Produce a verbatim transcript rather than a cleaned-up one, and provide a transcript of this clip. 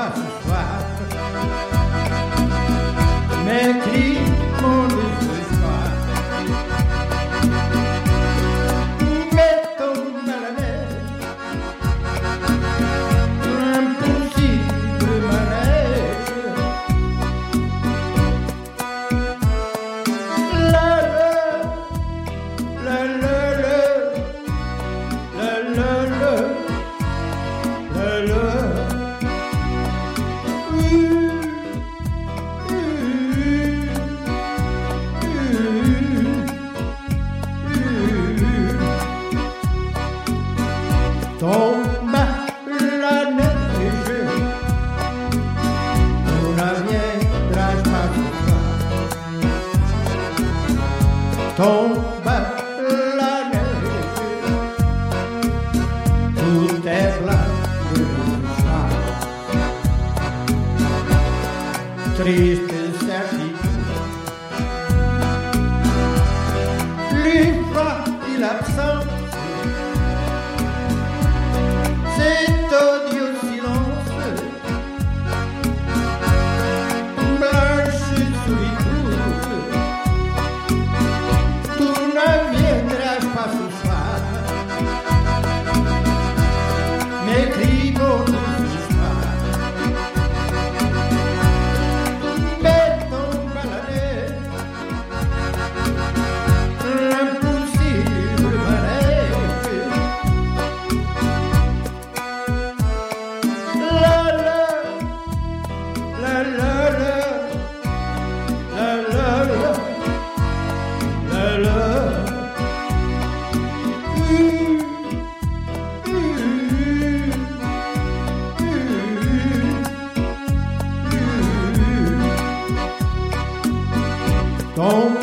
pas ce soir. Mes cris, mon désespoir. Mais tombe à la neige, impossible manège. La la, la la la, la la la, la la. Tombe la neige, on ne viendra pas ce soir. Tombe la neige, tout est blanc de soir. Triste certitude, l'effroi et l'absence. Cet odieux silence, blanche solitude, tout ne viendra pas ce soir. Mes cris vont de ce soir, mais tombe à la neige, l'impossible manège. La la la, la la la, la la. Ooh, ooh, ooh, ooh. Tombe